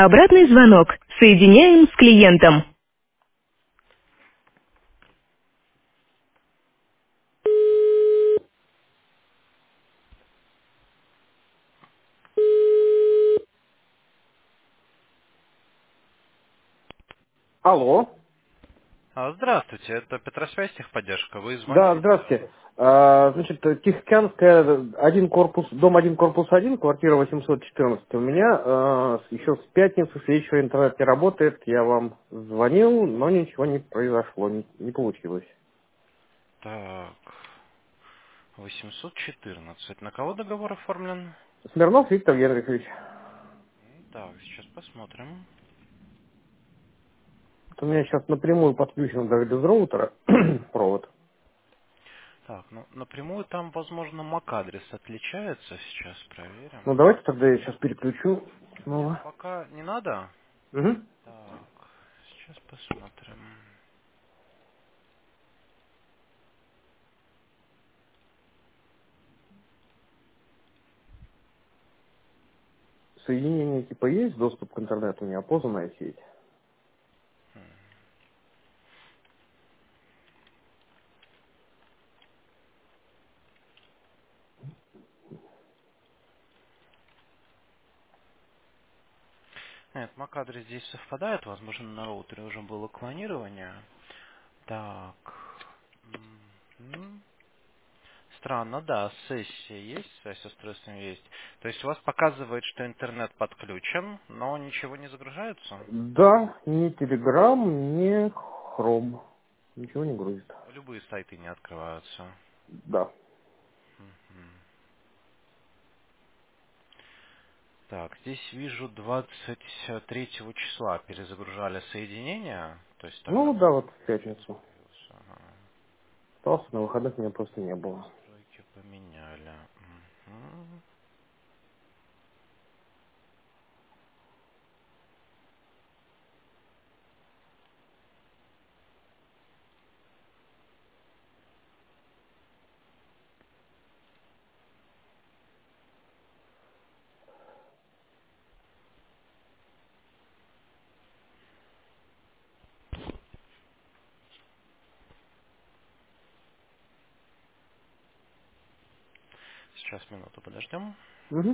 Обратный звонок. Соединяем с клиентом. Алло. Здравствуйте, это Петросвязь техподдержка. Вы Да, звонили? здравствуйте. Значит, Тихоокеанская, один корпус, дом один корпус один, квартира 814. У меня еще с пятницы, с вечера интернет не работает. Я вам звонил, но ничего не произошло, не получилось. Так, 814. На кого договор оформлен? Смирнов Виктор Генрихович. Так, сейчас посмотрим. Вот у меня сейчас напрямую подключен даже без роутера провод. Так, ну напрямую там, возможно, MAC-адрес отличается. Сейчас Ну проверим. давайте тогда я сейчас переключу Нет, снова. пока не надо. Мгм. Так, сейчас посмотрим. Соединение типа есть, доступ к интернету, неопознанная сеть. Нет, MAC-адрес здесь совпадает. Возможно, на роутере уже было клонирование. Так. Мгм. Странно, да, сессия есть, связь с устройством есть. То есть у вас показывает, что интернет подключен, но ничего не загружается? Да, ни Телеграм, ни Хром. Ничего не грузит. Любые сайты не открываются. Да. Мгм. Так, здесь вижу 23 числа перезагружали соединение, то есть тогда Ну да, вот в пятницу. появился. Ага. Остался, на выходных меня просто не было. Настройки поменяли. Мгм. Сейчас минуту подождем. Угу.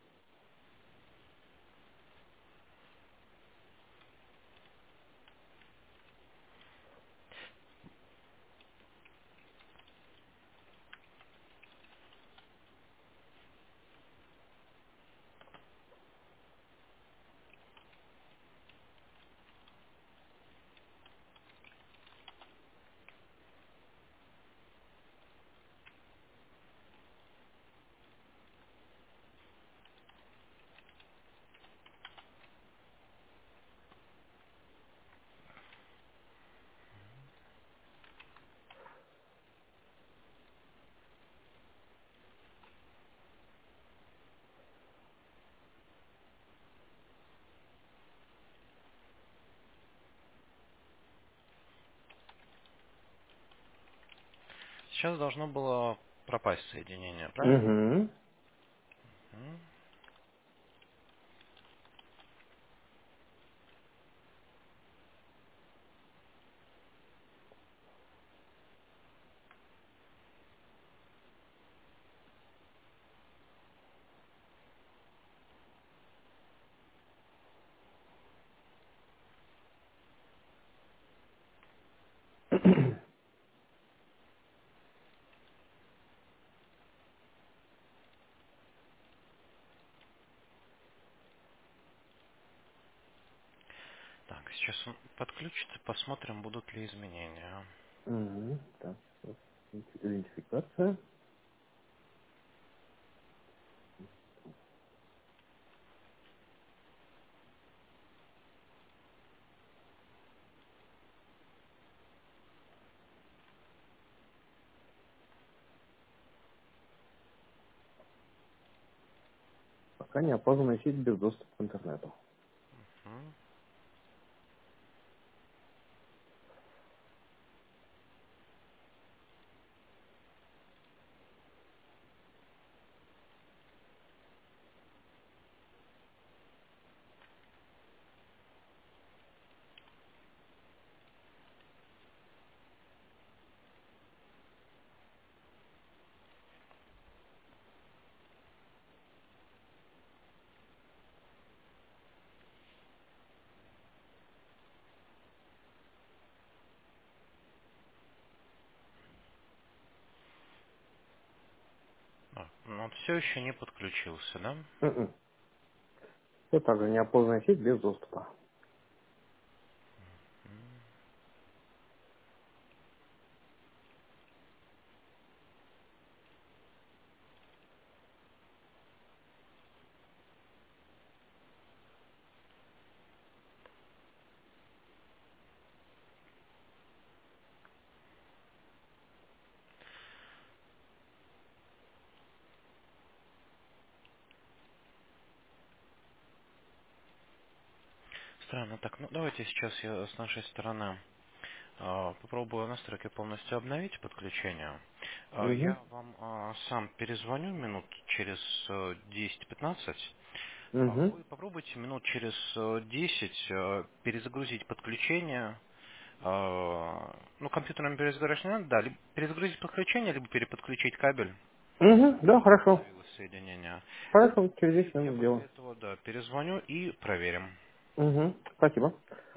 Сейчас должно было пропасть соединение, правильно? Угу. Мгм. Так, сейчас он подключится, посмотрим, будут ли изменения. Угу. Так, вот, идентификация. Пока неопознанная сеть без доступа к интернету. Мгм. Он все еще не подключился, да? Все так же, неопознанная сеть без доступа. Странно. Так, ну давайте сейчас я с нашей стороны попробую настройки полностью обновить подключение. Угу. Я вам сам перезвоню минут через 10-15. Угу. Вы попробуйте минут через 10 перезагрузить подключение. Ну, компьютером перезагрузить не надо, да, либо перезагрузить подключение, либо переподключить кабель, Угу. Да, чтобы хорошо. восстановилось соединение. Хорошо, через И 10 я минут после сделаю. этого, да, перезвоню и проверим. Угу. Спасибо.